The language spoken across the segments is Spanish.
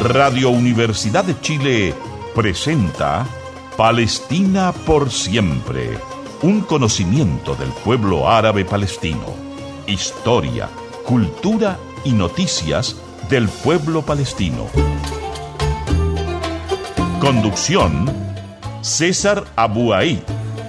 Radio Universidad de Chile presenta Palestina por siempre, un conocimiento del pueblo árabe palestino, historia, cultura y noticias del pueblo palestino. Conducción, César Abuaid.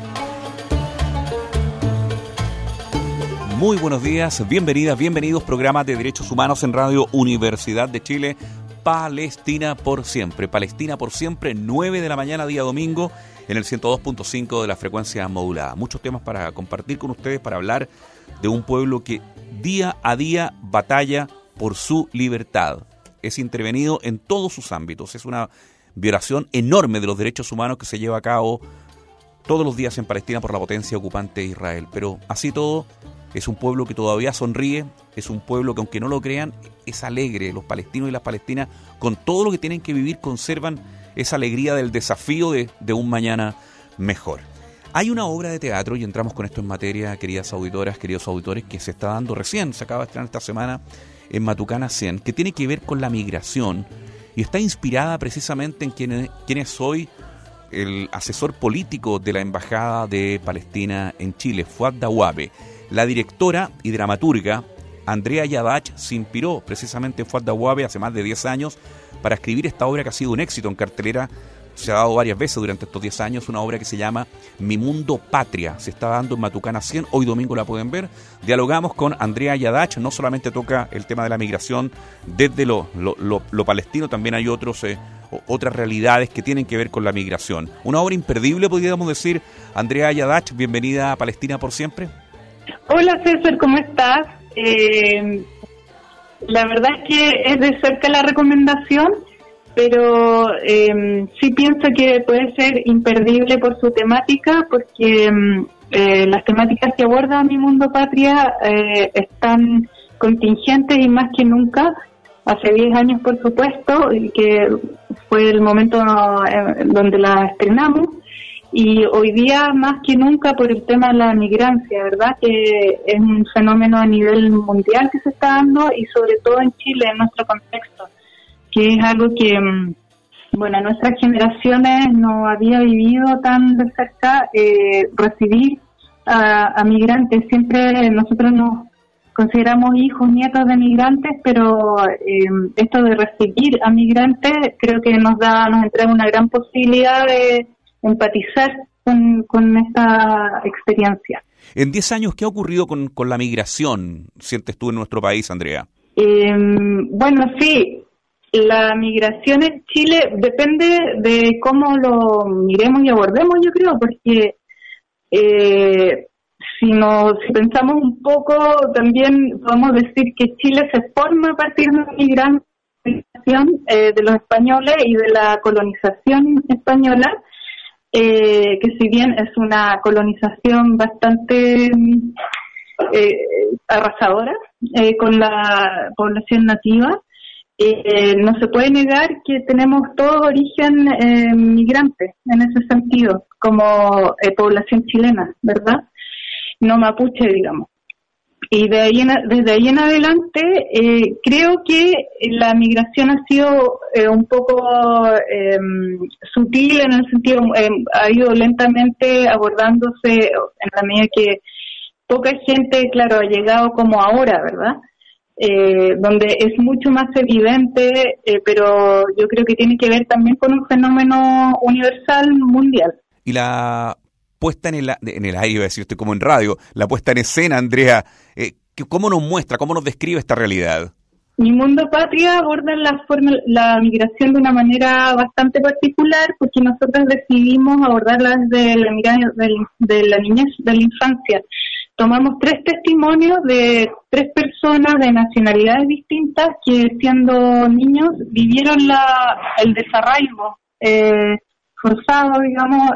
Muy buenos días, bienvenidas, bienvenidos, programa de Derechos Humanos en Radio Universidad de Chile, Palestina por siempre, 9 de la mañana, día domingo, en el 102.5 de la frecuencia modulada. Muchos temas para compartir con ustedes, para hablar de un pueblo que día a día batalla por su libertad. Es intervenido en todos sus ámbitos, es una violación enorme de los derechos humanos que se lleva a cabo todos los días en Palestina por la potencia ocupante de Israel. Pero así todo, es un pueblo que todavía sonríe, es un pueblo que, aunque no lo crean, es alegre. Los palestinos y las palestinas, con todo lo que tienen que vivir, conservan esa alegría del desafío de un mañana mejor. Hay una obra de teatro, y entramos con esto en materia, queridas auditoras, queridos auditores, que se está dando recién, se acaba de estrenar esta semana en Matucana 100, que tiene que ver con la migración, y está inspirada precisamente en quien es hoy el asesor político de la Embajada de Palestina en Chile, Fuad Dawabe. La directora y dramaturga Andrea Yadach se inspiró precisamente en Fuad Dawabe hace más de 10 años para escribir esta obra que ha sido un éxito en cartelera. Se ha dado varias veces durante estos 10 años, una obra que se llama Mi Mundo Patria. Se está dando en Matucana 100, hoy domingo la pueden ver. Dialogamos con Andrea Yadach, no solamente toca el tema de la migración desde lo palestino, también hay otras realidades que tienen que ver con la migración. Una obra imperdible, podríamos decir. Andrea Yadach, bienvenida a Palestina por siempre. Hola César, ¿cómo estás? La verdad es que es de cerca la recomendación, pero sí pienso que puede ser imperdible por su temática, porque las temáticas que aborda Mi Mundo Patria están contingentes y más que nunca. Hace 10 años, por supuesto, que fue el momento donde la estrenamos, y hoy día más que nunca por el tema de la migrancia, ¿verdad? Que es un fenómeno a nivel mundial que se está dando, y sobre todo en Chile, en nuestro contexto, que es algo que, bueno, nuestras generaciones no había vivido tan de cerca, recibir a migrantes. Siempre nosotros nos consideramos hijos, nietos de migrantes, pero esto de recibir a migrantes creo que nos entrega una gran posibilidad de empatizar con esta experiencia. En 10 años, ¿qué ha ocurrido con la migración, sientes tú, en nuestro país, Andrea? Bueno, sí, la migración en Chile depende de cómo lo miremos y abordemos, yo creo, porque si pensamos un poco, también podemos decir que Chile se forma a partir de la migración de los españoles y de la colonización española, que si bien es una colonización bastante arrasadora con la población nativa, no se puede negar que tenemos todo origen migrante en ese sentido, como población chilena, ¿verdad? No mapuche, digamos. Y desde ahí en adelante, creo que la migración ha sido un poco sutil, en el sentido, ha ido lentamente abordándose en la medida que poca gente, claro, ha llegado como ahora, ¿verdad? Donde es mucho más evidente, pero yo creo que tiene que ver también con un fenómeno universal mundial. Y la puesta en el aire, iba a decir, estoy como en radio, la puesta en escena, Andrea, ¿cómo nos muestra, cómo nos describe esta realidad? Mi Mundo Patria aborda la migración de una manera bastante particular, porque nosotros decidimos abordarla desde la mirada de la niñez, de la infancia. Tomamos 3 testimonios de 3 personas de nacionalidades distintas que, siendo niños, vivieron el desarraigo forzado, digamos,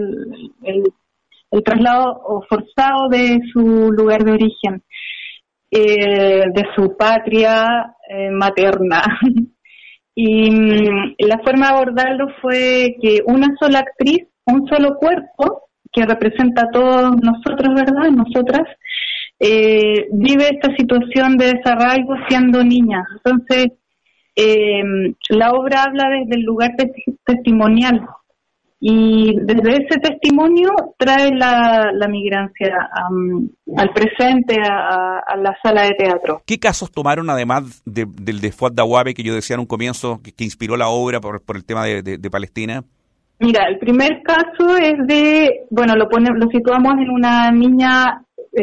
el traslado forzado de su lugar de origen, de su patria materna. Y la forma de abordarlo fue que una sola actriz, un solo cuerpo, que representa a todos nosotros, ¿verdad? Nosotras, vive esta situación de desarraigo siendo niña. Entonces, la obra habla desde el lugar testimonial y desde ese testimonio trae la migrancia al presente, a la sala de teatro. ¿Qué casos tomaron además del de Fuad Dawabe que yo decía en un comienzo que inspiró la obra por el tema de Palestina? Mira, el primer caso es lo situamos en una niña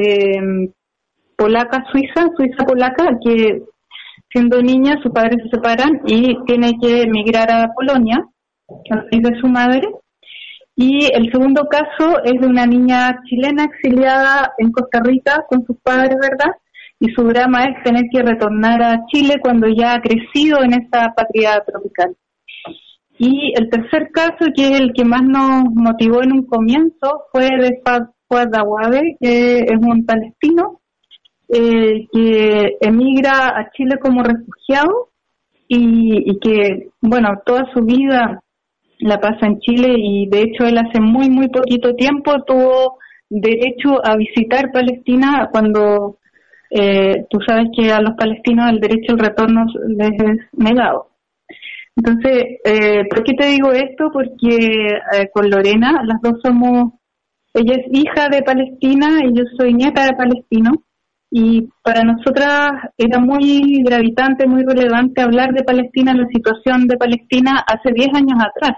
suiza-polaca, que siendo niña sus padres se separan y tiene que emigrar a Polonia, al país de su madre. Y el segundo caso es de una niña chilena exiliada en Costa Rica con sus padres, ¿verdad? Y su drama es tener que retornar a Chile cuando ya ha crecido en esa patria tropical. Y el tercer caso, que es el que más nos motivó en un comienzo, fue de Fuad Dawabe, que es un palestino que emigra a Chile como refugiado y que, toda su vida la pasa en Chile, y de hecho él hace muy, muy poquito tiempo tuvo derecho a visitar Palestina cuando tú sabes que a los palestinos el derecho al retorno les es negado. Entonces, ¿por qué te digo esto? Porque con Lorena, las dos ella es hija de Palestina y yo soy nieta de palestino, y para nosotras era muy gravitante, muy relevante hablar de Palestina, la situación de Palestina hace 10 años atrás.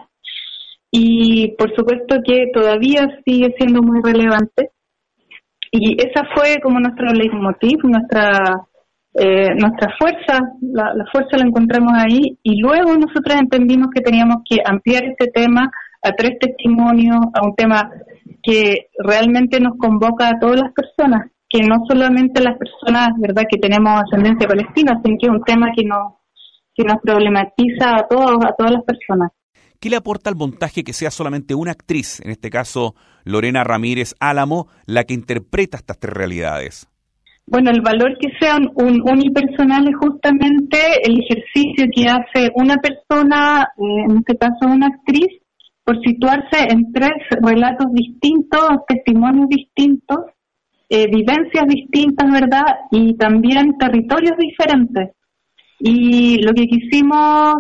Y por supuesto que todavía sigue siendo muy relevante. Y esa fue como nuestro leitmotiv, nuestra fuerza, la fuerza la encontramos ahí, y luego nosotros entendimos que teníamos que ampliar este tema a 3 testimonios, a un tema que realmente nos convoca a todas las personas, que no solamente las personas, verdad, que tenemos ascendencia palestina, sino que es un tema que nos problematiza a todas las personas. ¿Qué le aporta al montaje que sea solamente una actriz, en este caso Lorena Ramírez Álamo, la que interpreta estas 3 realidades? Bueno, el valor que sea un unipersonal es justamente el ejercicio que hace una persona, en este caso una actriz, por situarse en 3 relatos distintos, testimonios distintos, vivencias distintas, ¿verdad? Y también territorios diferentes. Y lo que quisimos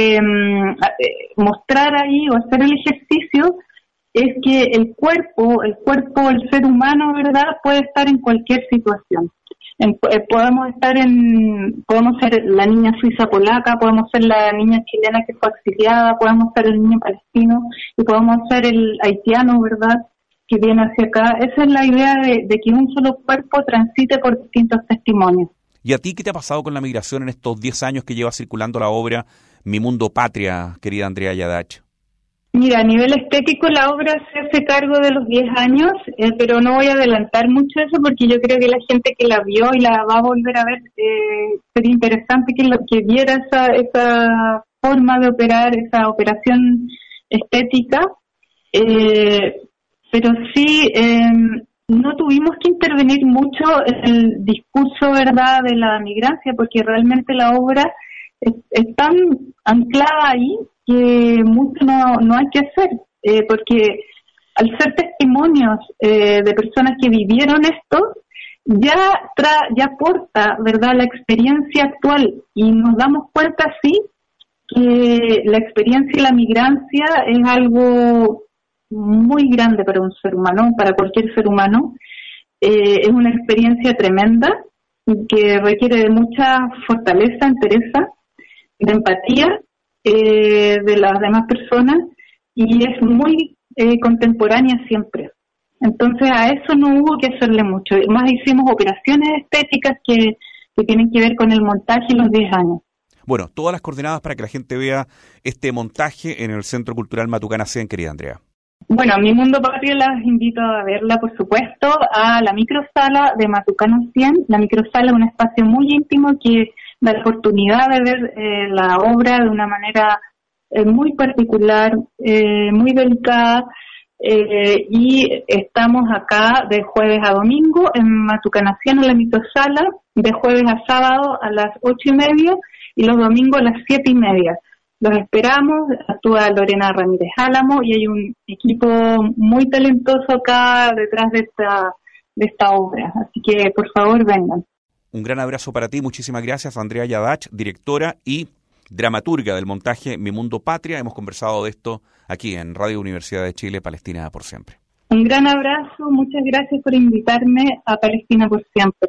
mostrar ahí, o hacer el ejercicio, es que el cuerpo, el ser humano, ¿verdad?, puede estar en cualquier situación. Podemos ser la niña suiza polaca, podemos ser la niña chilena que fue exiliada, podemos ser el niño palestino y podemos ser el haitiano, ¿verdad?, que viene hacia acá. Esa es la idea de que un solo cuerpo transite por distintos testimonios. ¿Y a ti qué te ha pasado con la migración en estos 10 años que lleva circulando la obra Mi Mundo Patria, querida Andrea Yadach? Mira, a nivel estético la obra se hace cargo de los 10 años, pero no voy a adelantar mucho eso porque yo creo que la gente que la vio y la va a volver a ver, sería interesante que viera esa forma de operar, esa operación estética, pero sí no tuvimos que intervenir mucho en el discurso, ¿verdad?, de la migrancia, porque realmente la obra es tan anclada ahí que mucho no hay que hacer, porque al ser testimonios de personas que vivieron esto, ya aporta, ¿verdad?, la experiencia actual, y nos damos cuenta, sí, que la experiencia y la migrancia es algo muy grande para un ser humano, para cualquier ser humano. Es una experiencia tremenda que requiere de mucha fortaleza, entereza, de empatía de las demás personas, y es muy contemporánea siempre. Entonces a eso no hubo que hacerle mucho. Más hicimos operaciones estéticas que tienen que ver con el montaje en los 10 años. Bueno, todas las coordenadas para que la gente vea este montaje en el Centro Cultural Matucana 100, querida Andrea. Bueno, Mi Mundo Patria las invito a verla, por supuesto, a la microsala de Matucana 100. La microsala es un espacio muy íntimo que da la oportunidad de ver la obra de una manera muy particular, muy delicada, y estamos acá de jueves a domingo en Matucana 100 en la microsala, de jueves a sábado a las 8:30 y los domingos a las 7:30. Los esperamos, actúa Lorena Ramírez Álamo y hay un equipo muy talentoso acá detrás de esta obra, así que por favor vengan. Un gran abrazo para ti, muchísimas gracias Andrea Yadach, directora y dramaturga del montaje Mi Mundo Patria. Hemos conversado de esto aquí en Radio Universidad de Chile, Palestina por siempre. Un gran abrazo, muchas gracias por invitarme a Palestina por siempre.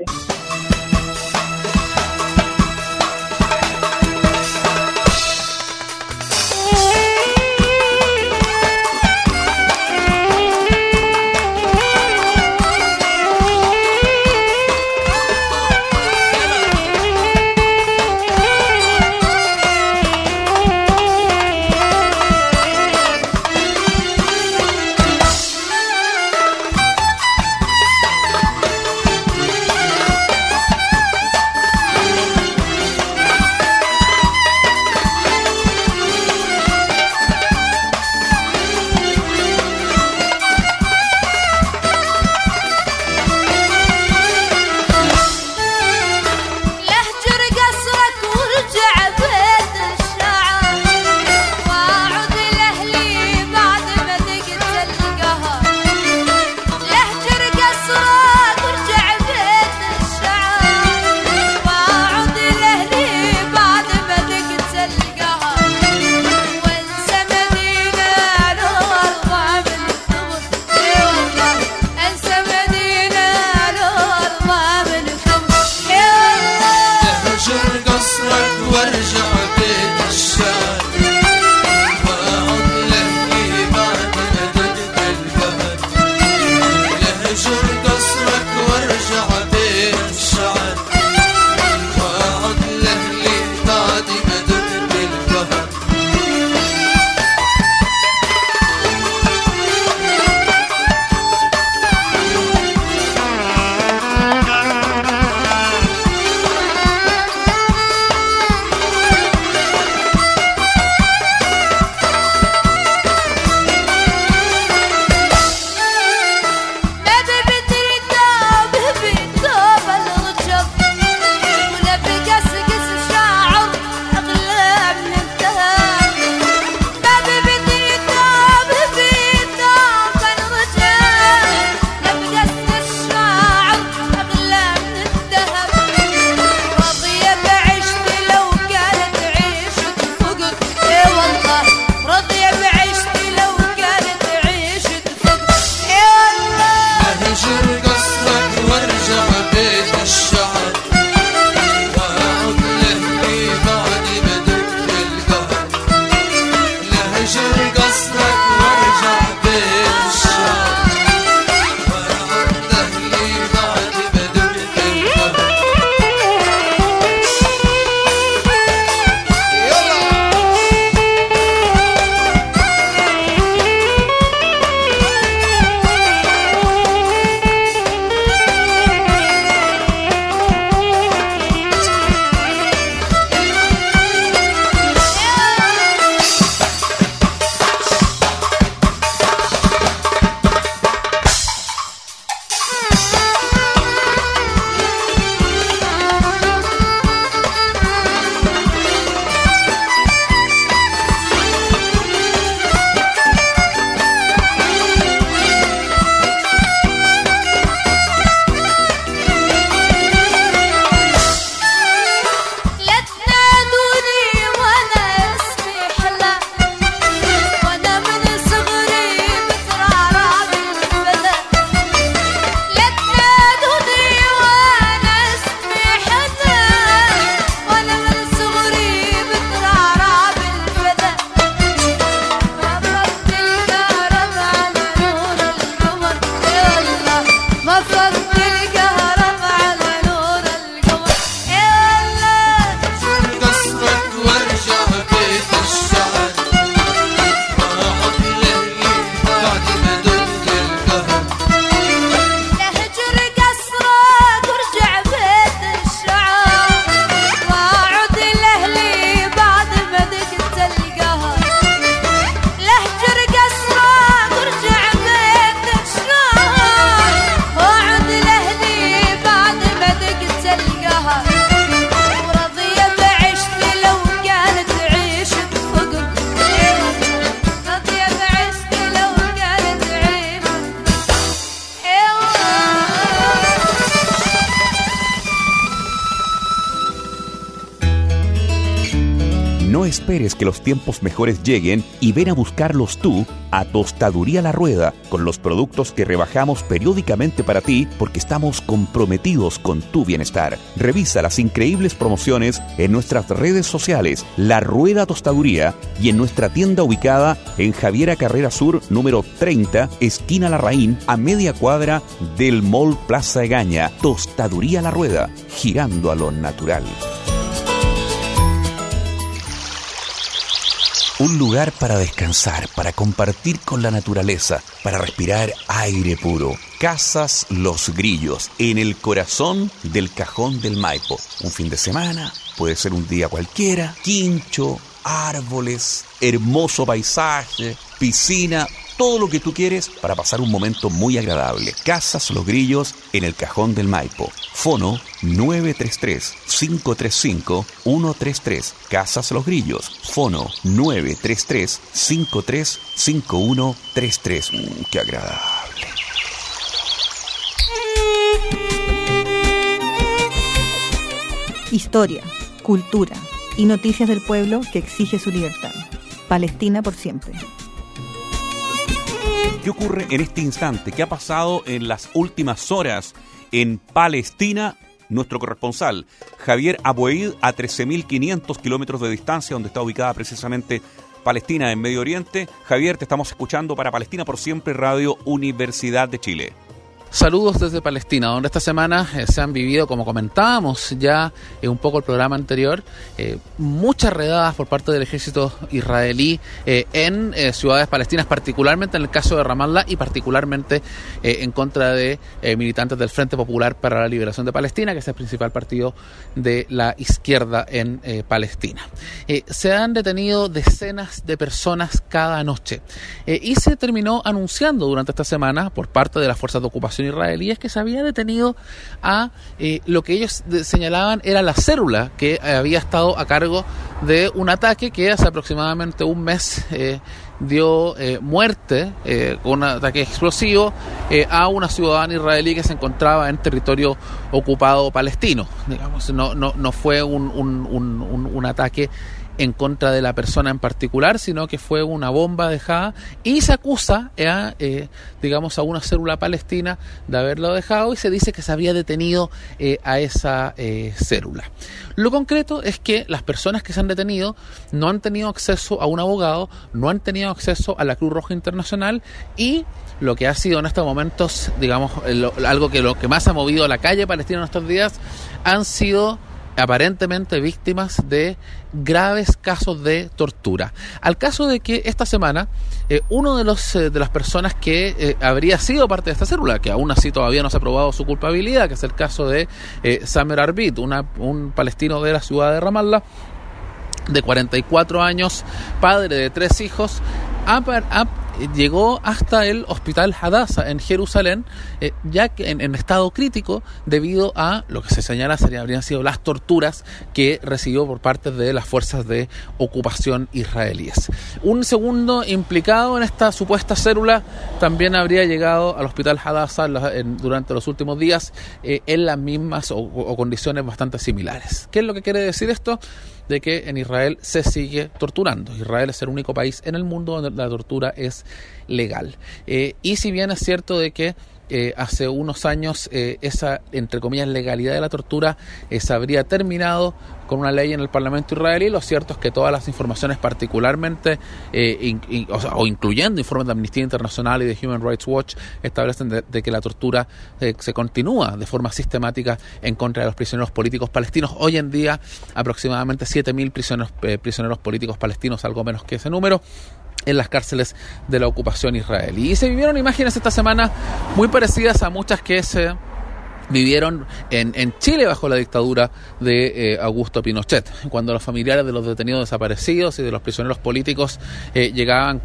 No esperes que los tiempos mejores lleguen y ven a buscarlos tú a Tostaduría La Rueda, con los productos que rebajamos periódicamente para ti porque estamos comprometidos con tu bienestar. Revisa las increíbles promociones en nuestras redes sociales, La Rueda Tostaduría, y en nuestra tienda ubicada en Javiera Carrera Sur, número 30, esquina Larraín, a media cuadra del Mall Plaza Egaña. Tostaduría La Rueda, girando a lo natural. Un lugar para descansar, para compartir con la naturaleza, para respirar aire puro. Casas Los Grillos, en el corazón del Cajón del Maipo. Un fin de semana, puede ser un día cualquiera, quincho, árboles, hermoso paisaje, piscina, todo lo que tú quieres para pasar un momento muy agradable. Casas Los Grillos, en el Cajón del Maipo. Fono 933-535-133. Casas Los Grillos. Fono 933-535133. ¡Qué agradable! Historia, cultura y noticias del pueblo que exige su libertad. Palestina por siempre. ¿Qué ocurre en este instante? ¿Qué ha pasado en las últimas horas en Palestina? Nuestro corresponsal, Javier Abuaid, a 13.500 kilómetros de distancia, donde está ubicada precisamente Palestina, en Medio Oriente. Javier, te estamos escuchando para Palestina por Siempre, Radio Universidad de Chile. Saludos desde Palestina, donde esta semana se han vivido, como comentábamos ya en un poco el programa anterior, muchas redadas por parte del ejército israelí en ciudades palestinas, particularmente en el caso de Ramallah y particularmente en contra de militantes del Frente Popular para la Liberación de Palestina, que es el principal partido de la izquierda en Palestina. Se han detenido decenas de personas cada noche y se terminó anunciando durante esta semana por parte de las fuerzas de ocupación israelíes que se había detenido a lo que ellos señalaban era la célula que había estado a cargo de un ataque que hace aproximadamente un mes dio muerte con un ataque explosivo a una ciudadana israelí que se encontraba en territorio ocupado palestino. Digamos, no fue un ataque en contra de la persona en particular, sino que fue una bomba dejada y se acusa a una célula palestina de haberlo dejado y se dice que se había detenido a esa célula. Lo concreto es que las personas que se han detenido no han tenido acceso a un abogado, no han tenido acceso a la Cruz Roja Internacional y lo que ha sido en estos momentos, digamos, lo que más ha movido la calle palestina en estos días han sido aparentemente víctimas de graves casos de tortura. Al caso de que esta semana uno de las personas que habría sido parte de esta célula, que aún así todavía no se ha probado su culpabilidad, que es el caso de Samer Arbit, un palestino de la ciudad de Ramallah, de 44 años, padre de 3 hijos, llegó hasta el hospital Hadassah en Jerusalén, ya que en estado crítico debido a lo que se señala habrían sido las torturas que recibió por parte de las fuerzas de ocupación israelíes. Un segundo implicado en esta supuesta célula también habría llegado al hospital Hadassah durante los últimos días en las mismas o condiciones bastante similares. ¿Qué es lo que quiere decir esto? De que en Israel se sigue torturando. Israel es el único país en el mundo donde la tortura es legal. Y si bien es cierto de que hace unos años esa, entre comillas, legalidad de la tortura se habría terminado con una ley en el Parlamento israelí, lo cierto es que todas las informaciones, particularmente incluyendo informes de Amnistía Internacional y de Human Rights Watch, establecen de que la tortura se continúa de forma sistemática en contra de los prisioneros políticos palestinos. Hoy en día aproximadamente 7.000 prisioneros políticos palestinos, algo menos que ese número, en las cárceles de la ocupación israelí. Y se vivieron imágenes esta semana muy parecidas a muchas que se vivieron en Chile bajo la dictadura de Augusto Pinochet, cuando los familiares de los detenidos desaparecidos y de los prisioneros políticos llegaban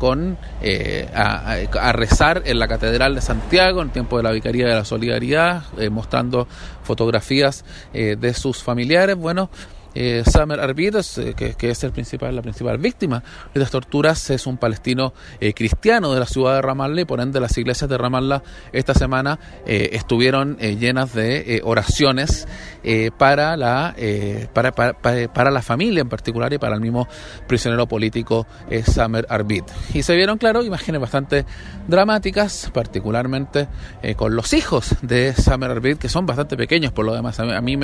a rezar en la Catedral de Santiago en tiempo de la Vicaría de la Solidaridad, mostrando fotografías de sus familiares. Bueno, Samer Arvid, que es la principal víctima de las torturas, es un palestino cristiano de la ciudad de Ramallah, y por ende las iglesias de Ramallah esta semana estuvieron llenas de oraciones para la familia en particular y para el mismo prisionero político Samer Arvid. Y se vieron, claro, imágenes bastante dramáticas, particularmente con los hijos de Samer Arvid, que son bastante pequeños por lo demás. A mí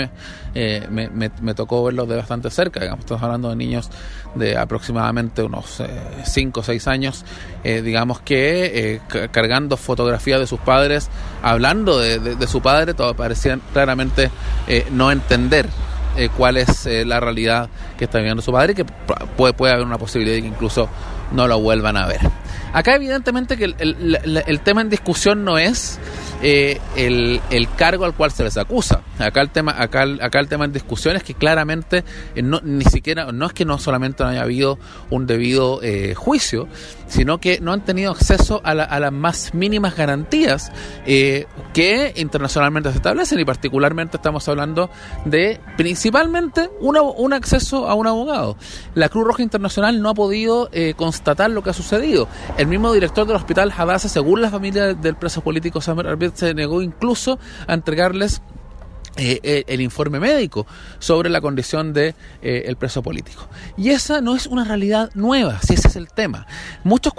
me tocó verlos de bastante cerca, digamos. Estamos hablando de niños de aproximadamente unos 5 o 6 años, digamos que cargando fotografías de sus padres, hablando de su padre, todo parecían claramente no entender cuál es la realidad que está viviendo su padre, y que puede haber una posibilidad de que incluso no lo vuelvan a ver. Acá evidentemente que el tema en discusión no es el cargo al cual se les acusa. Acá el tema en discusión es que claramente no es que no solamente no haya habido un debido juicio, sino que no han tenido acceso a las más mínimas garantías que internacionalmente se establecen, y particularmente estamos hablando de principalmente un acceso a un abogado. La Cruz Roja Internacional no ha podido constatar lo que ha sucedido. El mismo director del hospital Hadassah, según la familia del preso político Samer Arvid, se negó incluso a entregarles el informe médico sobre la condición de el preso político. Y esa no es una realidad nueva, si ese es el tema. Muchos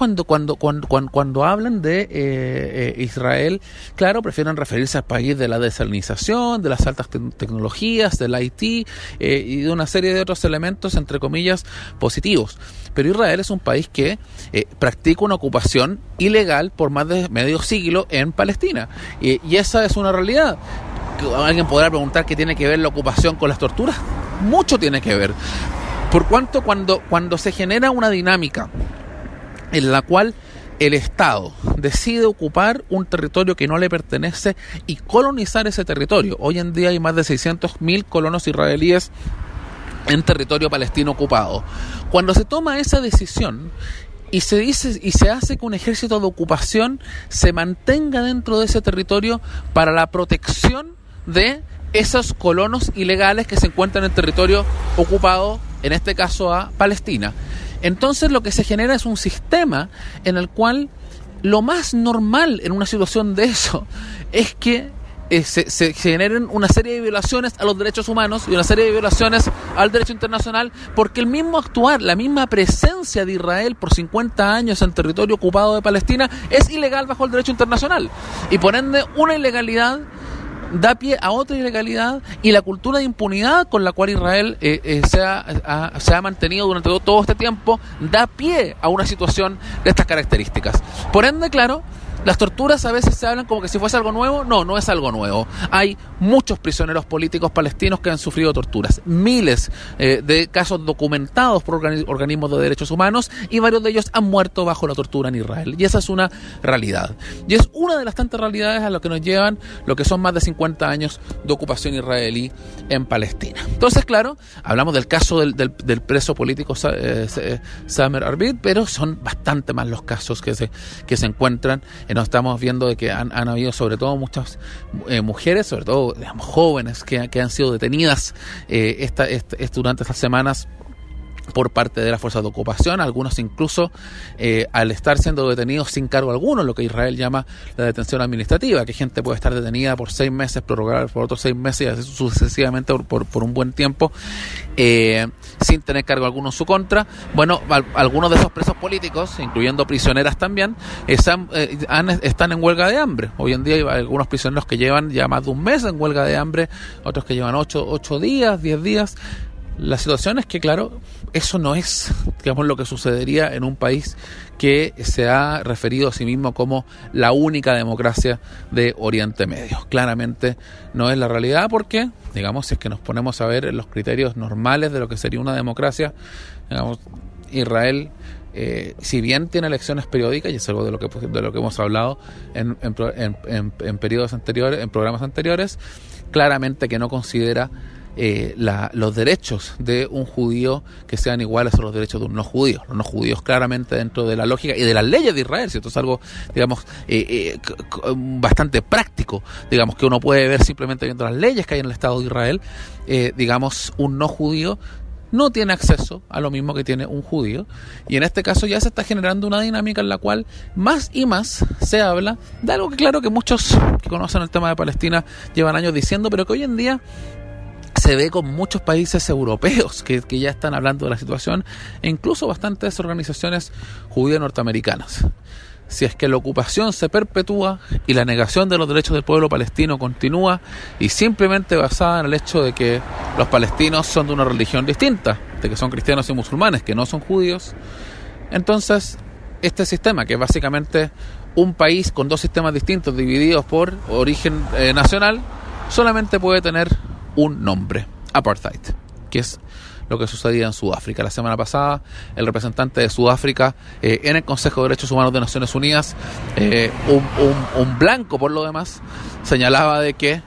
cuando hablan de Israel, claro, prefieren referirse al país de la desalinización, de las altas tecnologías, del IT y de una serie de otros elementos, entre comillas, positivos. Pero Israel es un país que practica una ocupación ilegal por más de medio siglo en Palestina. Y esa es una realidad. Alguien podrá preguntar qué tiene que ver la ocupación con las torturas. Mucho tiene que ver. Por cuanto cuando se genera una dinámica en la cual el Estado decide ocupar un territorio que no le pertenece y colonizar ese territorio. Hoy en día hay más de 600.000 colonos israelíes en territorio palestino ocupado. Cuando se toma esa decisión y se hace que un ejército de ocupación se mantenga dentro de ese territorio para la protección de esos colonos ilegales que se encuentran en territorio ocupado, en este caso a Palestina. Entonces lo que se genera es un sistema en el cual lo más normal en una situación de eso es que se generen una serie de violaciones a los derechos humanos y una serie de violaciones al derecho internacional, porque el mismo actuar, la misma presencia de Israel por 50 años en territorio ocupado de Palestina es ilegal bajo el derecho internacional, y por ende una ilegalidad da pie a otra ilegalidad, y la cultura de impunidad con la cual Israel se ha mantenido durante todo este tiempo da pie a una situación de estas características. Por ende, claro, las torturas a veces se hablan como que si fuese algo nuevo. No es algo nuevo. Hay muchos prisioneros políticos palestinos que han sufrido torturas. Miles de casos documentados por organismos de derechos humanos, y varios de ellos han muerto bajo la tortura en Israel. Y esa es una realidad. Y es una de las tantas realidades a lo que nos llevan lo que son más de 50 años de ocupación israelí en Palestina. Entonces, claro, hablamos del caso del preso político Samer Arvid, pero son bastante más los casos que se encuentran. Nos estamos viendo de que han habido sobre todo muchas mujeres, sobre todo digamos, jóvenes que han sido detenidas durante estas semanas por parte de las fuerzas de ocupación, algunos incluso al estar siendo detenidos sin cargo alguno, lo que Israel llama la detención administrativa, que gente puede estar detenida por 6 meses, prorrogada por otros 6 meses y así sucesivamente por un buen tiempo, sin tener cargo alguno en su contra. Bueno, algunos de esos presos políticos, incluyendo prisioneras también, están en huelga de hambre. Hoy en día hay algunos prisioneros que llevan ya más de un mes en huelga de hambre, otros que llevan 8 días, 10 días. La situación es que, claro, eso no es, digamos, lo que sucedería en un país que se ha referido a sí mismo como la única democracia de Oriente Medio. Claramente no es la realidad, porque, digamos, si es que nos ponemos a ver los criterios normales de lo que sería una democracia, digamos, Israel, si bien tiene elecciones periódicas, y es algo de lo que hemos hablado en periodos anteriores, en programas anteriores, claramente que no considera los derechos de un judío que sean iguales a los derechos de un no judío. Los no judíos claramente dentro de la lógica y de las leyes de Israel, ¿cierto? Es algo, digamos, bastante práctico, digamos, que uno puede ver simplemente viendo las leyes que hay en el Estado de Israel. Digamos, un no judío no tiene acceso a lo mismo que tiene un judío, y en este caso ya se está generando una dinámica en la cual más y más se habla de algo que claro que muchos que conocen el tema de Palestina llevan años diciendo, pero que hoy en día se ve con muchos países europeos que ya están hablando de la situación, e incluso bastantes organizaciones judías norteamericanas. Si es que la ocupación se perpetúa y la negación de los derechos del pueblo palestino continúa, y simplemente basada en el hecho de que los palestinos son de una religión distinta, de que son cristianos y musulmanes, que no son judíos, entonces este sistema, que es básicamente un país con dos sistemas distintos divididos por origen nacional, solamente puede tener un nombre: apartheid, que es lo que sucedía en Sudáfrica. La semana pasada, el representante de Sudáfrica en el Consejo de Derechos Humanos de Naciones Unidas, un blanco por lo demás, señalaba de que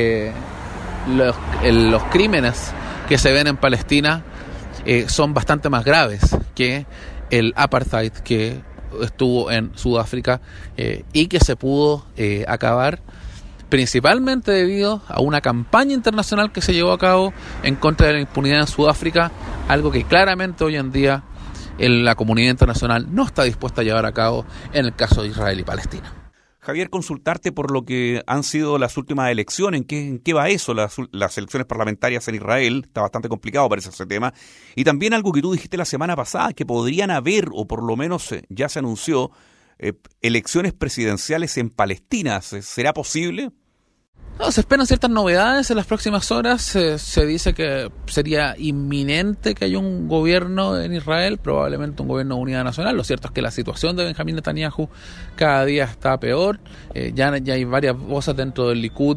los crímenes que se ven en Palestina son bastante más graves que el apartheid que estuvo en Sudáfrica, y que se pudo acabar principalmente debido a una campaña internacional que se llevó a cabo en contra de la impunidad en Sudáfrica, algo que claramente hoy en día la comunidad internacional no está dispuesta a llevar a cabo en el caso de Israel y Palestina. Javier, consultarte por lo que han sido las últimas elecciones. ¿En qué va eso? Las elecciones parlamentarias en Israel. Está bastante complicado, parece, ese tema. Y también algo que tú dijiste la semana pasada, que podrían haber, o por lo menos ya se anunció, elecciones presidenciales en Palestina. ¿Será posible? No, se esperan ciertas novedades en las próximas horas. Se dice que sería inminente que haya un gobierno en Israel, probablemente un gobierno de unidad nacional. Lo cierto es que la situación de Benjamín Netanyahu cada día está peor. Ya hay varias voces dentro del Likud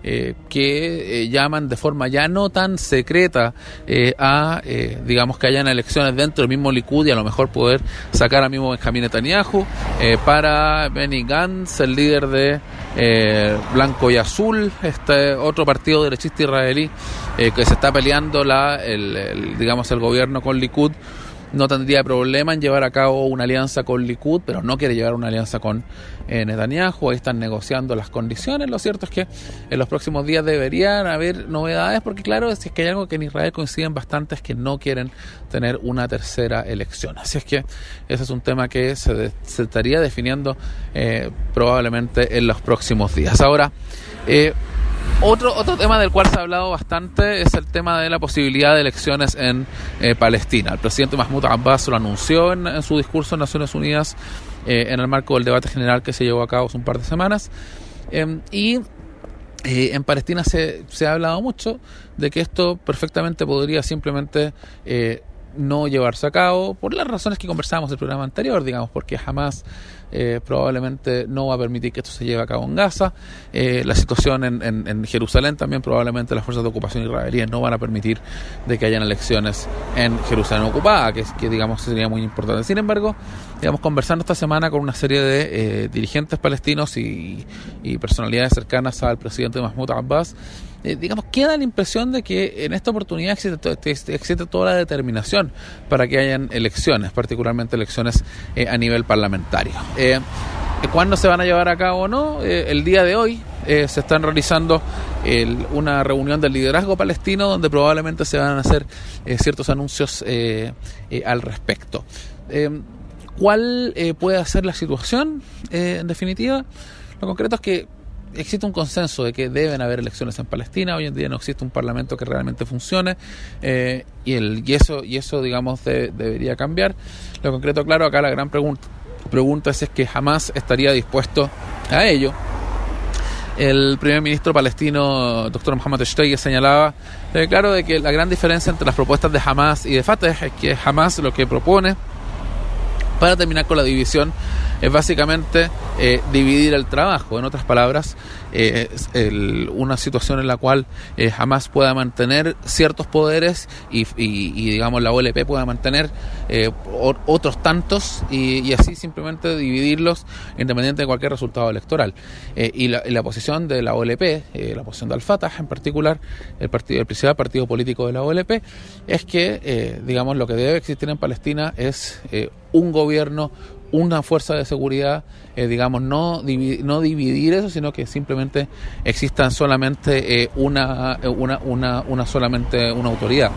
que llaman de forma ya no tan secreta digamos, que hayan elecciones dentro del mismo Likud y a lo mejor poder sacar al mismo Benjamín Netanyahu para Benny Gantz, el líder de Blanco y Azul, este otro partido derechista israelí que se está peleando digamos, el gobierno con Likud. No tendría problema en llevar a cabo una alianza con Likud, pero no quiere llevar una alianza con Netanyahu. Ahí están negociando las condiciones. Lo cierto es que en los próximos días deberían haber novedades, porque claro, si es que hay algo que en Israel coinciden bastante, es que no quieren tener una tercera elección. Así es que ese es un tema que se estaría definiendo probablemente en los próximos días. Ahora, otro tema del cual se ha hablado bastante es el tema de la posibilidad de elecciones en Palestina. El presidente Mahmoud Abbas lo anunció en su discurso en Naciones Unidas en el marco del debate general que se llevó a cabo hace un par de semanas. En Palestina se ha hablado mucho de que esto perfectamente podría simplemente no llevarse a cabo por las razones que conversábamos en el programa anterior, digamos, porque Hamas probablemente no va a permitir que esto se lleve a cabo en Gaza. La situación en Jerusalén también, probablemente las fuerzas de ocupación israelíes no van a permitir de que hayan elecciones en Jerusalén ocupada, que digamos sería muy importante. Sin embargo, digamos, conversando esta semana con una serie de dirigentes palestinos y personalidades cercanas al presidente Mahmoud Abbas, digamos, queda la impresión de que en esta oportunidad existe toda la determinación para que hayan elecciones, particularmente elecciones a nivel parlamentario. ¿Cuándo se van a llevar a cabo o no? El día de hoy se están realizando una reunión del liderazgo palestino donde probablemente se van a hacer ciertos anuncios al respecto. ¿Cuál puede ser la situación? En definitiva, lo concreto es que existe un consenso de que deben haber elecciones en Palestina. Hoy en día no existe un parlamento que realmente funcione, y eso digamos debería cambiar. Lo concreto, claro, acá la gran pregunta es que Hamas estaría dispuesto a ello. El primer ministro palestino, Dr. Mohammed Shtei, señalaba claro de que la gran diferencia entre las propuestas de Hamas y de Fatah es que Hamas lo que propone para terminar con la división es básicamente dividir el trabajo. En otras palabras, una situación en la cual Hamás pueda mantener ciertos poderes y digamos la OLP pueda mantener otros tantos y así simplemente dividirlos independiente de cualquier resultado electoral. Y la posición de la OLP, la posición de Al-Fatah en particular, el principal partido político de la OLP, es que digamos lo que debe existir en Palestina es un gobierno, una fuerza de seguridad, digamos, no dividir eso, sino que simplemente existan solamente solamente una autoridad.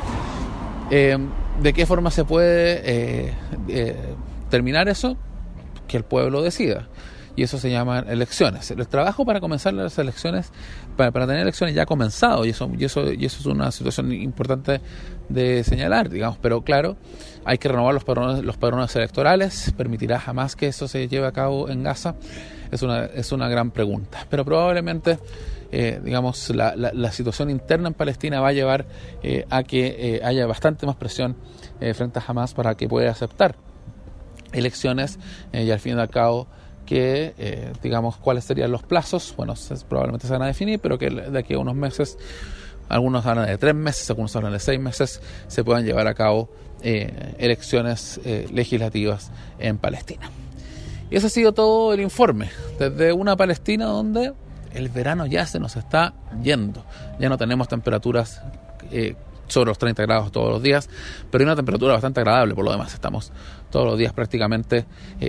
¿De qué forma se puede terminar eso? Que el pueblo decida. Y eso se llama elecciones. El trabajo para comenzar las elecciones, para tener elecciones ya ha comenzado, y eso es una situación importante de señalar, digamos, pero claro, hay que renovar los padrones electorales. ¿Permitirá jamás que eso se lleve a cabo en Gaza? Es una gran pregunta, pero probablemente digamos la situación interna en Palestina va a llevar a que haya bastante más presión frente a Hamás para que pueda aceptar elecciones y al fin y al cabo que digamos cuáles serían los plazos. Bueno, probablemente se van a definir, pero que de aquí a unos meses, algunos hablan de 3 meses, algunos hablan de 6 meses, se puedan llevar a cabo elecciones legislativas en Palestina. Y ese ha sido todo el informe, desde una Palestina donde el verano ya se nos está yendo, ya no tenemos temperaturas sobre los 30 grados todos los días, pero hay una temperatura bastante agradable por lo demás. Estamos todos los días prácticamente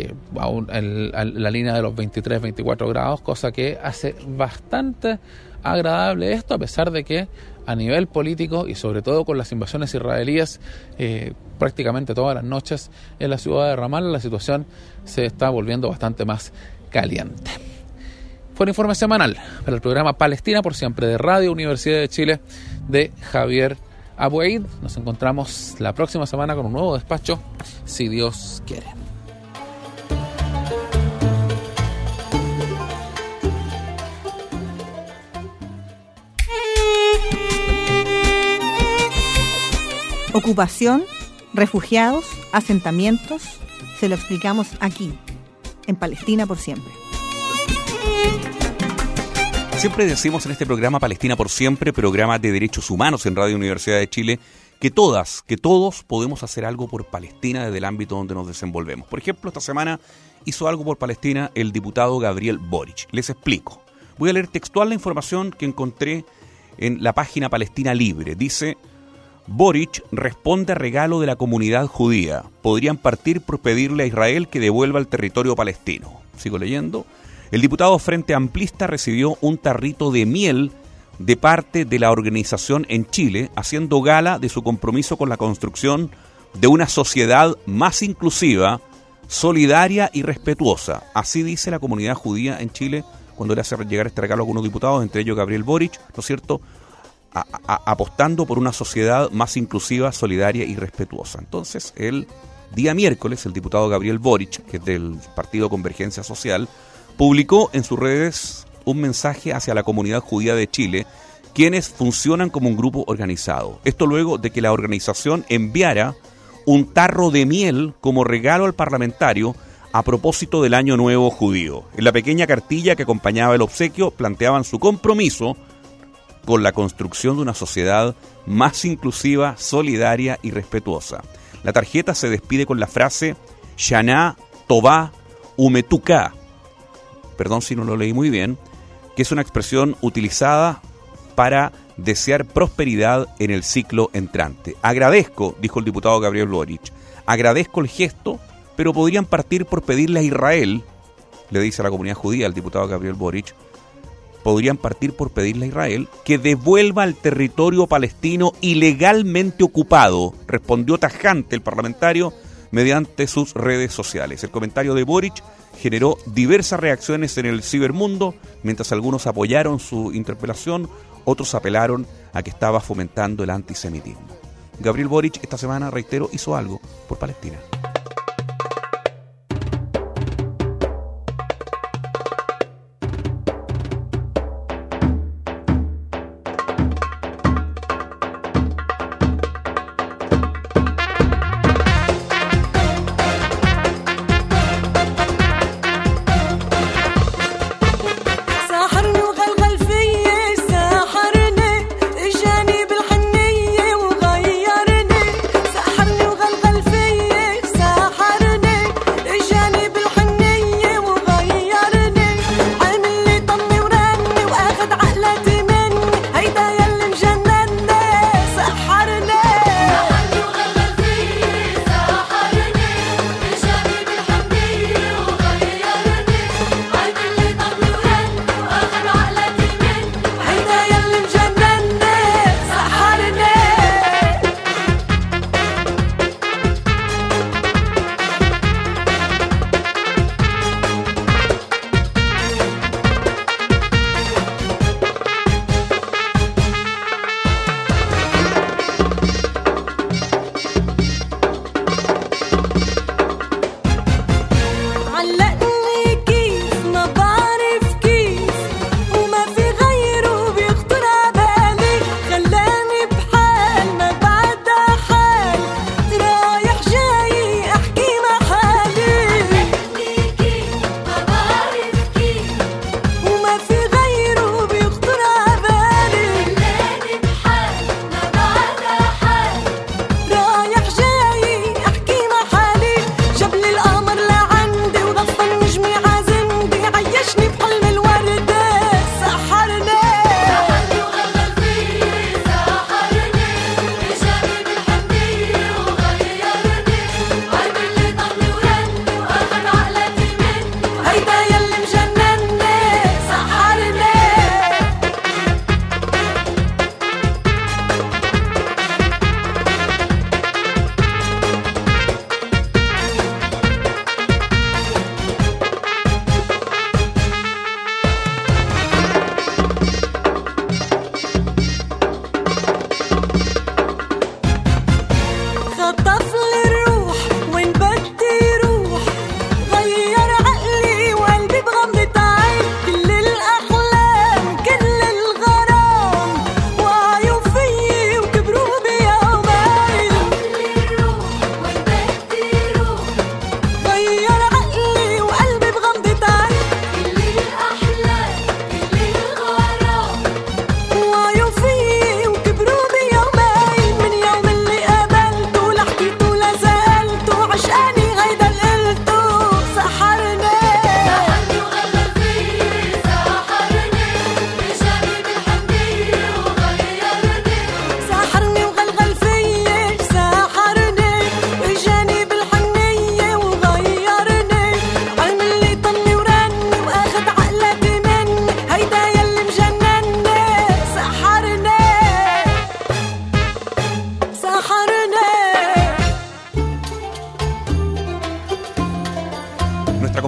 en la línea de los 23, 24 grados, cosa que hace bastante agradable esto, a pesar de que a nivel político y sobre todo con las invasiones israelíes prácticamente todas las noches en la ciudad de Ramallah la situación se está volviendo bastante más caliente. Fue un informe semanal para el programa Palestina por Siempre de Radio Universidad de Chile de Javier Abuaid. Nos encontramos la próxima semana con un nuevo despacho, si Dios quiere. Ocupación, refugiados, asentamientos, se lo explicamos aquí, en Palestina por Siempre. Siempre decimos en este programa Palestina por Siempre, programa de derechos humanos en Radio Universidad de Chile, que todos podemos hacer algo por Palestina desde el ámbito donde nos desenvolvemos. Por ejemplo, esta semana hizo algo por Palestina el diputado Gabriel Boric. Les explico. Voy a leer textual la información que encontré en la página Palestina Libre. Dice: Boric responde a regalo de la comunidad judía. Podrían partir por pedirle a Israel que devuelva el territorio palestino. Sigo leyendo. El diputado Frente Amplista recibió un tarrito de miel de parte de la organización en Chile, haciendo gala de su compromiso con la construcción de una sociedad más inclusiva, solidaria y respetuosa. Así dice la comunidad judía en Chile cuando le hace llegar este regalo a algunos diputados, entre ellos Gabriel Boric, ¿no es cierto?, apostando por una sociedad más inclusiva, solidaria y respetuosa. Entonces, el día miércoles, el diputado Gabriel Boric, que es del Partido Convergencia Social, publicó en sus redes un mensaje hacia la comunidad judía de Chile, quienes funcionan como un grupo organizado. Esto luego de que la organización enviara un tarro de miel como regalo al parlamentario a propósito del Año Nuevo Judío. En la pequeña cartilla que acompañaba el obsequio planteaban su compromiso con la construcción de una sociedad más inclusiva, solidaria y respetuosa. La tarjeta se despide con la frase Shana Tová Umetuká, perdón si no lo leí muy bien, que es una expresión utilizada para desear prosperidad en el ciclo entrante. Agradezco, dijo el diputado Gabriel Boric, agradezco el gesto, pero podrían partir por pedirle a Israel, le dice a la comunidad judía el diputado Gabriel Boric, podrían partir por pedirle a Israel que devuelva el territorio palestino ilegalmente ocupado, respondió tajante el parlamentario mediante sus redes sociales. El comentario de Boric generó diversas reacciones en el cibermundo, mientras algunos apoyaron su interpelación, otros apelaron a que estaba fomentando el antisemitismo. Gabriel Boric esta semana, reitero, hizo algo por Palestina.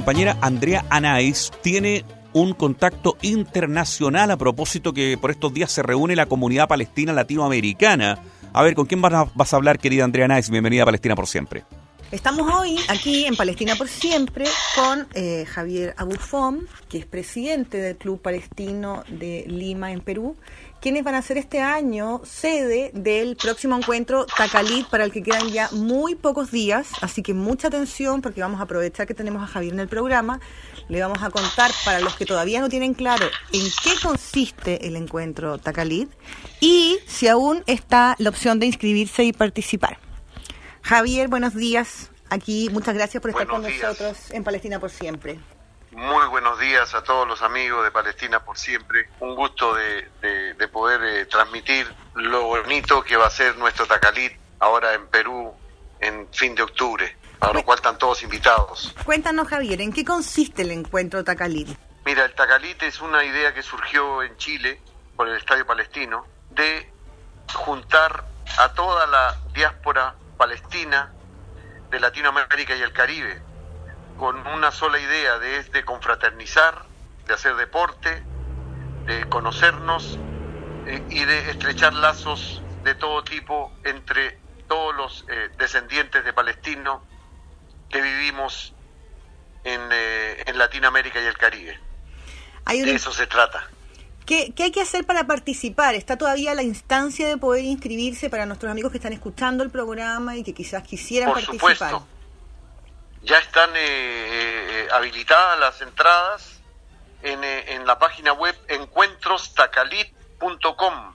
compañera Andrea Anais tiene un contacto internacional a propósito que por estos días se reúne la comunidad palestina latinoamericana. A ver, ¿con quién vas a hablar, querida Andrea Anais? Bienvenida a Palestina por Siempre. Estamos hoy aquí en Palestina por Siempre con Javier Abufón, que es presidente del Club Palestino de Lima en Perú, quienes van a ser este año sede del próximo encuentro Takalit, para el que quedan ya muy pocos días, así que mucha atención porque vamos a aprovechar que tenemos a Javier en el programa. Le vamos a contar, para los que todavía no tienen claro en qué consiste el encuentro Takalit y si aún está la opción de inscribirse y participar. Javier, buenos días. Aquí, muchas gracias por estar con nosotros en Palestina por Siempre. Muy buenos días a todos los amigos de Palestina por Siempre. Un gusto de poder transmitir lo bonito que va a ser nuestro Takalit ahora en Perú en fin de octubre, a lo cual están todos invitados. Cuéntanos, Javier, ¿en qué consiste el encuentro Takalit? Mira, el Takalit es una idea que surgió en Chile por el Estadio Palestino de juntar a toda la diáspora palestina de Latinoamérica y el Caribe con una sola idea de confraternizar, de hacer deporte, de conocernos y de estrechar lazos de todo tipo entre todos los descendientes de palestinos que vivimos en Latinoamérica y el Caribe. De eso se trata. ¿Qué hay que hacer para participar? ¿Está todavía la instancia de poder inscribirse para nuestros amigos que están escuchando el programa y que quizás quisieran participar? Por supuesto. Ya están habilitadas las entradas en la página web encuentrostakalit.com.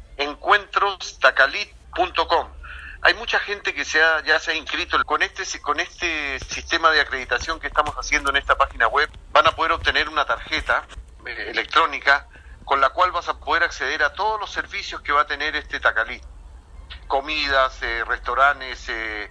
Encuentrostakalit.com. Hay mucha gente que ya se ha inscrito. Con este sistema de acreditación que estamos haciendo en esta página web, van a poder obtener una tarjeta electrónica con la cual vas a poder acceder a todos los servicios que va a tener este Takalit. Comidas, restaurantes,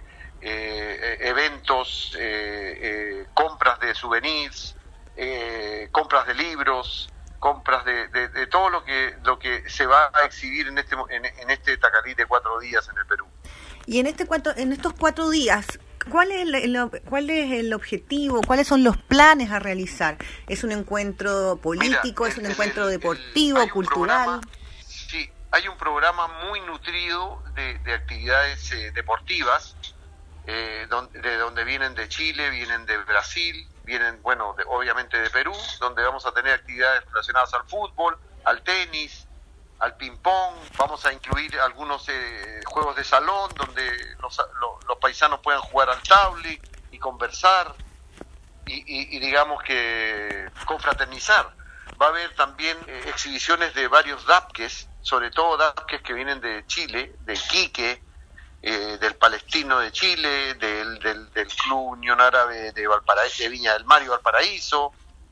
eventos, compras de souvenirs, compras de libros, compras de todo lo que se va a exhibir en este Takalit de 4 días en el Perú. Y en estos 4 días, ¿cuál es el objetivo? ¿Cuáles son los planes a realizar? ¿Es un encuentro político? ¿Es un encuentro deportivo, cultural? Sí, hay un programa muy nutrido de actividades deportivas, de donde vienen de Chile, vienen de Brasil, vienen, obviamente de Perú, donde vamos a tener actividades relacionadas al fútbol, al tenis, al ping-pong. Vamos a incluir algunos juegos de salón donde los paisanos puedan jugar al tabli y conversar y digamos que confraternizar. Va a haber también exhibiciones de varios dapques, sobre todo dapques que vienen de Chile, de Iquique, del Palestino de Chile, del Club Unión Árabe de Viña del Mar y Valparaíso.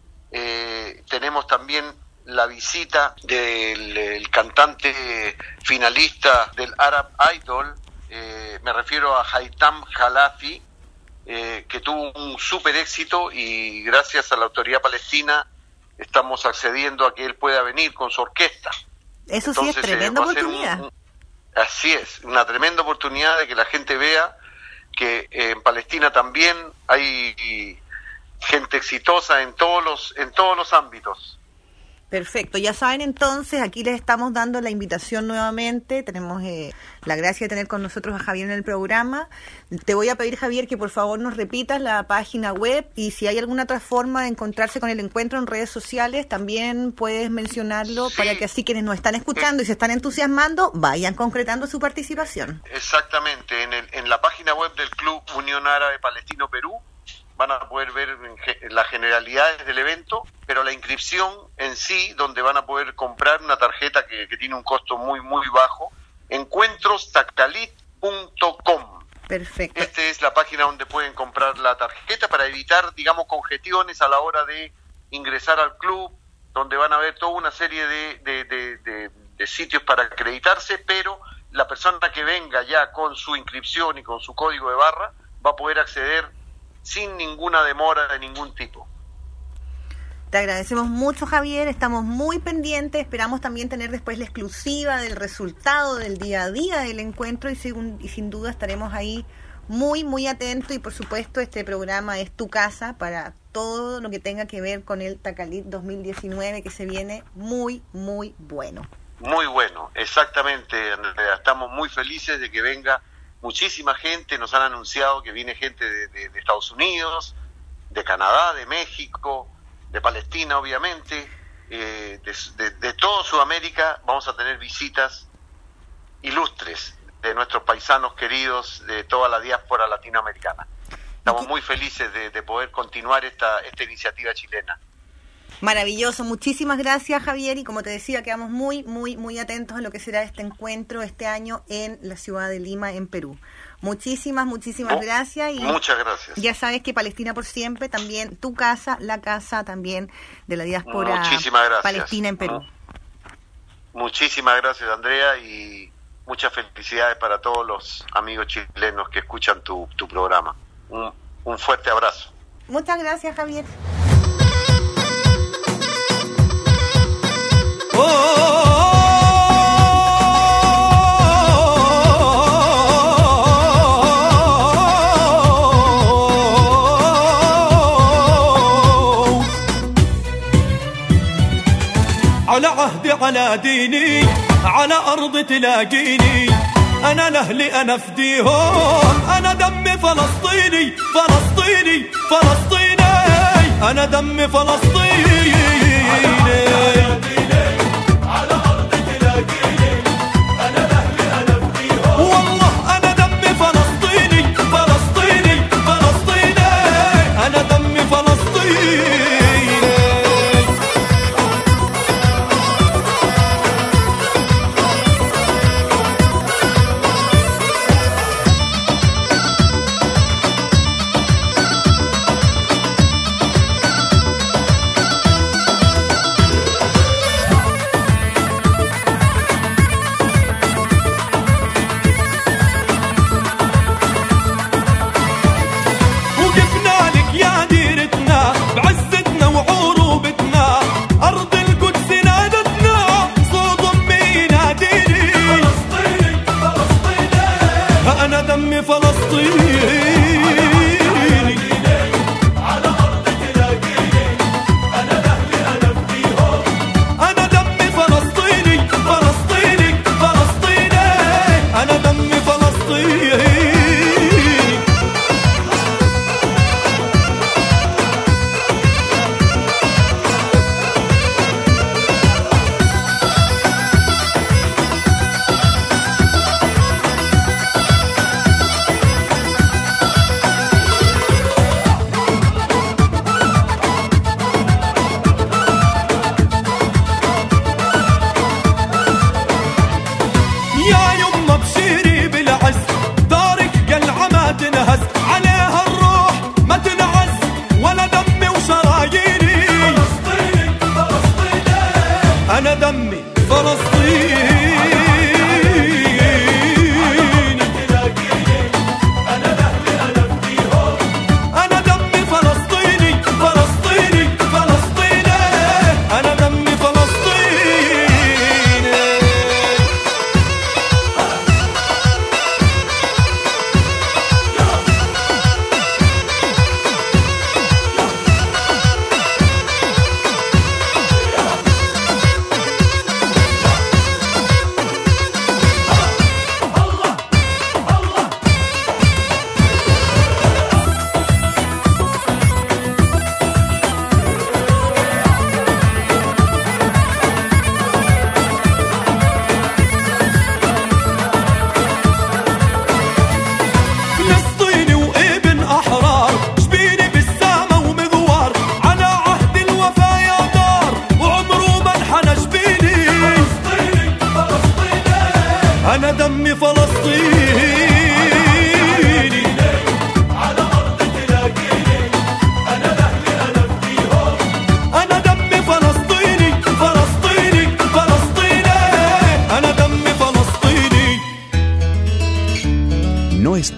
Tenemos también la visita del cantante finalista del Arab Idol, me refiero a Haitham Khalafi, que tuvo un súper éxito y gracias a la autoridad palestina estamos accediendo a que él pueda venir con su orquesta. Eso entonces, sí es tremenda oportunidad. Así es, una tremenda oportunidad de que la gente vea que en Palestina también hay gente exitosa en todos los ámbitos. Perfecto, ya saben entonces, aquí les estamos dando la invitación nuevamente, tenemos la gracia de tener con nosotros a Javier en el programa. Te voy a pedir, Javier, que por favor nos repitas la página web y si hay alguna otra forma de encontrarse con el encuentro en redes sociales, también puedes mencionarlo, sí, para que así quienes nos están escuchando y se están entusiasmando, vayan concretando su participación. Exactamente, en la página web del Club Unión Árabe Palestino Perú, van a poder ver las generalidades del evento, pero la inscripción en sí, donde van a poder comprar una tarjeta que tiene un costo muy, muy bajo, encuentrostakalit.com. Perfecto. Esta es la página donde pueden comprar la tarjeta para evitar, digamos, congestiones a la hora de ingresar al club, donde van a ver toda una serie de sitios para acreditarse, pero la persona que venga ya con su inscripción y con su código de barra va a poder acceder sin ninguna demora de ningún tipo. Te agradecemos mucho, Javier, estamos muy pendientes, esperamos también tener después la exclusiva del resultado del día a día del encuentro y sin duda estaremos ahí muy, muy atentos y por supuesto este programa es tu casa para todo lo que tenga que ver con el Tacalit 2019, que se viene muy, muy bueno. Muy bueno, exactamente, Andrea. Estamos muy felices de que venga muchísima gente. Nos han anunciado que viene gente de Estados Unidos, de Canadá, de México, de Palestina, obviamente, de toda Sudamérica. Vamos a tener visitas ilustres de nuestros paisanos queridos de toda la diáspora latinoamericana. Estamos muy felices de poder continuar esta iniciativa chilena. Maravilloso, muchísimas gracias, Javier, y como te decía, quedamos muy, muy, muy atentos a lo que será este encuentro este año en la ciudad de Lima, en Perú. Muchísimas gracias. Y muchas gracias. Ya sabes que Palestina por siempre, también tu casa, la casa también de la diáspora palestina en Perú. Muchísimas gracias, Andrea, y muchas felicidades para todos los amigos chilenos que escuchan tu programa. Un fuerte abrazo. Muchas gracias, Javier. على عهدي على ديني على أرض تلاقيني أنا لأهلي أنا فديهم أنا دمي فلسطيني فلسطيني فلسطيني أنا دمي فلسطيني على أرض تلاقيني أنا لأهلي أنا فديهم والله أنا دمي فلسطيني فلسطيني فلسطيني أنا دمي فلسطيني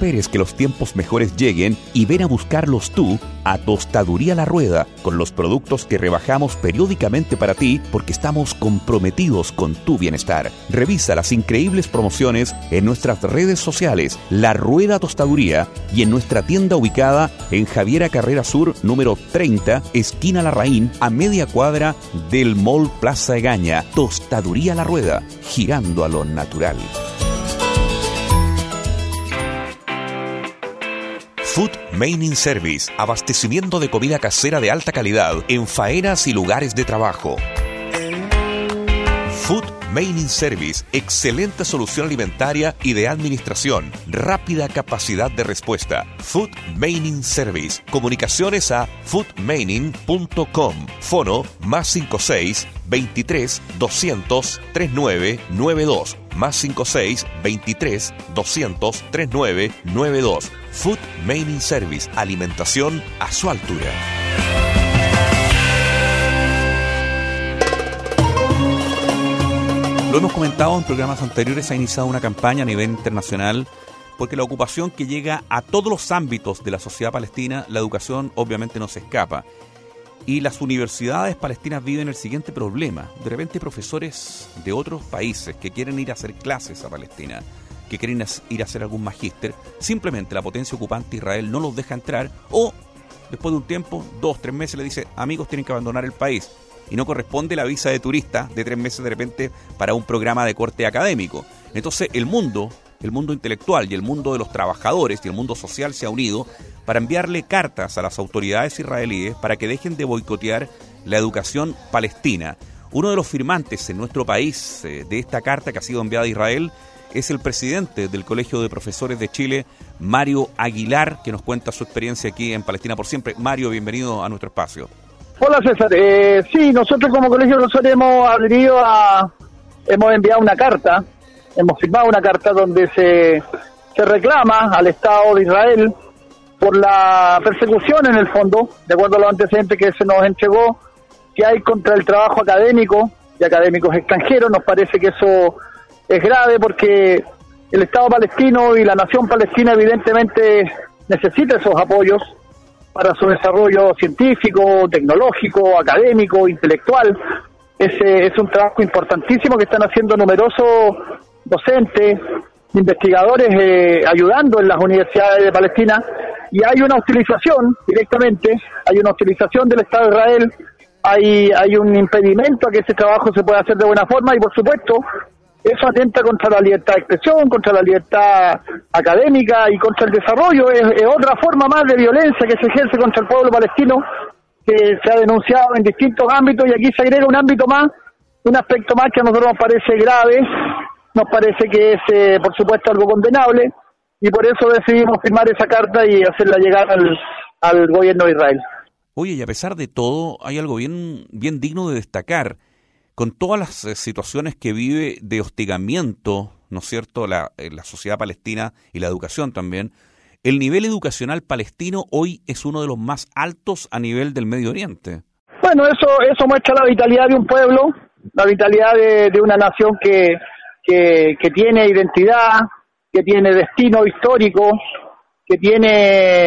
esperes que los tiempos mejores lleguen y ven a buscarlos tú a Tostaduría La Rueda, con los productos que rebajamos periódicamente para ti porque estamos comprometidos con tu bienestar. Revisa las increíbles promociones en nuestras redes sociales, La Rueda Tostaduría, y en nuestra tienda ubicada en Javiera Carrera Sur, número 30, esquina Larraín, a media cuadra del Mall Plaza Egaña. Tostaduría La Rueda, girando a lo natural. Food Maining Service, abastecimiento de comida casera de alta calidad en faenas y lugares de trabajo. Food Maining Service, excelente solución alimentaria y de administración, rápida capacidad de respuesta. Food Maining Service, comunicaciones a foodmaining.com, fono +56 23 200 3992, +56 23 200 3992. Food Maining Service, alimentación a su altura. Lo hemos comentado en programas anteriores, ha iniciado una campaña a nivel internacional porque la ocupación que llega a todos los ámbitos de la sociedad palestina, la educación obviamente no se escapa. Y las universidades palestinas viven el siguiente problema. De repente profesores de otros países que quieren ir a hacer clases a Palestina, que quieren ir a hacer algún magíster, simplemente la potencia ocupante Israel no los deja entrar, o después de un tiempo, 2-3 meses, le dice, amigos, tienen que abandonar el país. Y no corresponde la visa de turista de 3 meses de repente para un programa de corte académico. Entonces el mundo intelectual y el mundo de los trabajadores y el mundo social se ha unido para enviarle cartas a las autoridades israelíes para que dejen de boicotear la educación palestina. Uno de los firmantes en nuestro país de esta carta que ha sido enviada a Israel es el presidente del Colegio de Profesores de Chile, Mario Aguilar, que nos cuenta su experiencia aquí en Palestina por Siempre. Mario, bienvenido a nuestro espacio. Hola César, sí, nosotros como Colegio de Profesores hemos enviado una carta, hemos firmado una carta donde se reclama al Estado de Israel por la persecución en el fondo, de acuerdo a los antecedentes que se nos entregó, que hay contra el trabajo académico y académicos extranjeros. Nos parece que eso es grave porque el Estado palestino y la nación palestina evidentemente necesita esos apoyos para su desarrollo científico, tecnológico, académico, intelectual. Es un trabajo importantísimo que están haciendo numerosos docentes, investigadores ayudando en las universidades de Palestina, y hay una hostilización directamente, hay una hostilización del Estado de Israel, hay un impedimento a que ese trabajo se pueda hacer de buena forma, y por supuesto eso atenta contra la libertad de expresión, contra la libertad académica y contra el desarrollo. Es otra forma más de violencia que se ejerce contra el pueblo palestino, que se ha denunciado en distintos ámbitos, y aquí se agrega un ámbito más, un aspecto más que a nosotros nos parece grave, nos parece que es por supuesto algo condenable, y por eso decidimos firmar esa carta y hacerla llegar al gobierno de Israel. Oye, y a pesar de todo, hay algo bien digno de destacar. Con todas las situaciones que vive de hostigamiento, ¿no es cierto?, la sociedad palestina y la educación también, el nivel educacional palestino hoy es uno de los más altos a nivel del Medio Oriente. Bueno, eso muestra la vitalidad de un pueblo, la vitalidad de una nación que tiene identidad, que tiene destino histórico, que tiene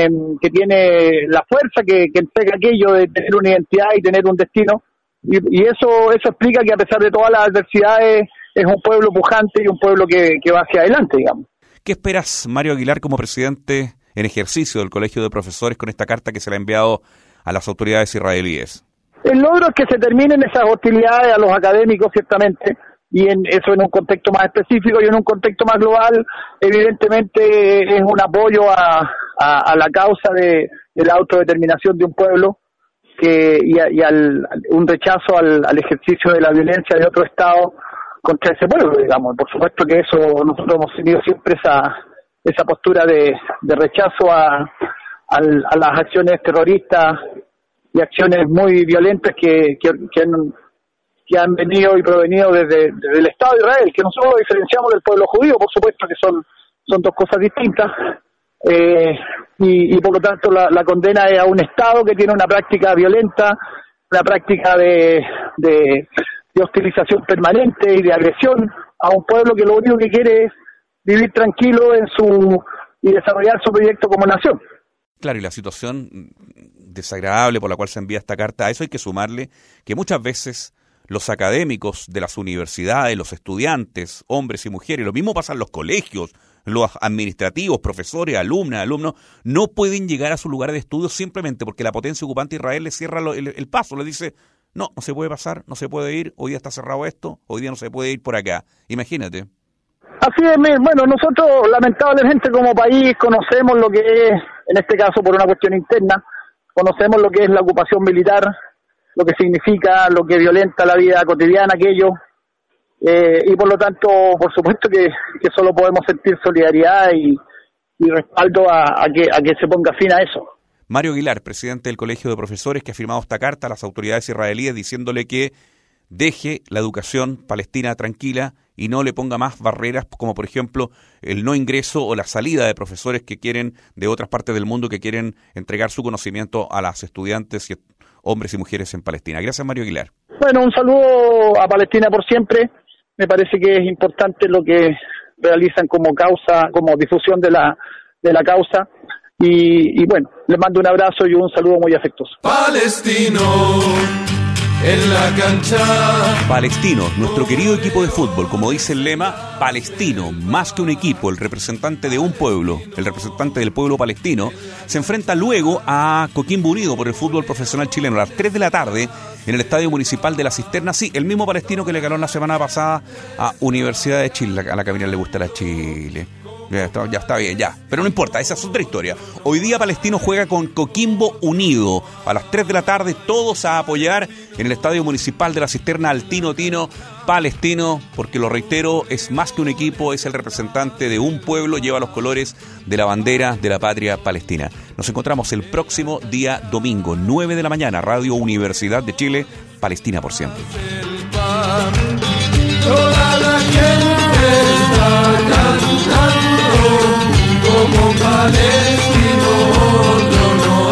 la fuerza que entrega aquello de tener una identidad y tener un destino. Y eso explica que a pesar de todas las adversidades es un pueblo pujante y un pueblo que va hacia adelante, digamos. ¿Qué esperas, Mario Aguilar, como presidente en ejercicio del Colegio de Profesores con esta carta que se le ha enviado a las autoridades israelíes? El logro es que se terminen esas hostilidades a los académicos, ciertamente, y eso en un contexto más específico, y en un contexto más global, evidentemente es un apoyo a la causa de la autodeterminación de un pueblo, un rechazo al ejercicio de la violencia de otro Estado contra ese pueblo, digamos. Por supuesto que eso, nosotros hemos tenido siempre esa postura de rechazo a las acciones terroristas y acciones muy violentas que han venido y provenido desde el Estado de Israel, que nosotros lo diferenciamos del pueblo judío, por supuesto que son dos cosas distintas. Y por lo tanto la condena es a un Estado que tiene una práctica violenta, una práctica de hostilización permanente y de agresión a un pueblo que lo único que quiere es vivir tranquilo en y desarrollar su proyecto como nación. Claro, y la situación desagradable por la cual se envía esta carta, a eso hay que sumarle que muchas veces los académicos de las universidades, los estudiantes, hombres y mujeres, lo mismo pasa en los colegios, los administrativos, profesores, alumnos, no pueden llegar a su lugar de estudio simplemente porque la potencia ocupante Israel les cierra el paso, les dice, no se puede pasar, no se puede ir, hoy día está cerrado esto, hoy día no se puede ir por acá. Imagínate. Así es, bueno, nosotros lamentablemente como país conocemos lo que es, en este caso por una cuestión interna, conocemos lo que es la ocupación militar, lo que significa, lo que violenta la vida cotidiana, aquello, y por lo tanto, por supuesto que solo podemos sentir solidaridad y respaldo a que se ponga fin a eso. Mario Aguilar, presidente del Colegio de Profesores, que ha firmado esta carta a las autoridades israelíes diciéndole que deje la educación palestina tranquila y no le ponga más barreras como por ejemplo el no ingreso o la salida de profesores que quieren de otras partes del mundo que quieren entregar su conocimiento a las estudiantes y hombres y mujeres en Palestina. Gracias, Mario Aguilar. Bueno, un saludo a Palestina por siempre. Me parece que es importante lo que realizan como causa, como difusión de la causa. Y bueno, les mando un abrazo y un saludo muy afectuoso. Palestino en la cancha. Palestino, nuestro querido equipo de fútbol, como dice el lema, palestino, más que un equipo, el representante de un pueblo, el representante del pueblo palestino, se enfrenta luego a Coquimbo Unido por el fútbol profesional chileno a las 3 de la tarde en el Estadio Municipal de La Cisterna. Sí, el mismo palestino que le ganó la semana pasada a Universidad de Chile, a la que a mí le gusta la Chile. Ya está bien, ya. Pero no importa, esa es otra historia. Hoy día Palestino juega con Coquimbo Unido. A las 3 de la tarde, todos a apoyar en el Estadio Municipal de La Cisterna al Tino Palestino, porque lo reitero, es más que un equipo, es el representante de un pueblo, lleva los colores de la bandera de la patria palestina. Nos encontramos el próximo día domingo, 9 de la mañana, Radio Universidad de Chile, Palestina por siempre. Toda la gente está cantando como palestino, otro no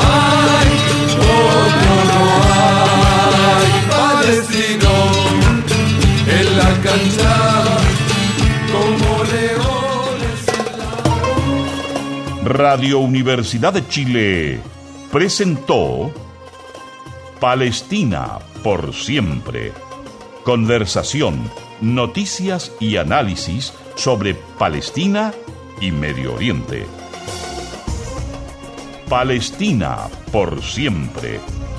hay, palestino en la cancha como leones en la... Radio Universidad de Chile presentó Palestina por siempre. Conversación, noticias y análisis sobre Palestina y Medio Oriente. Palestina por siempre.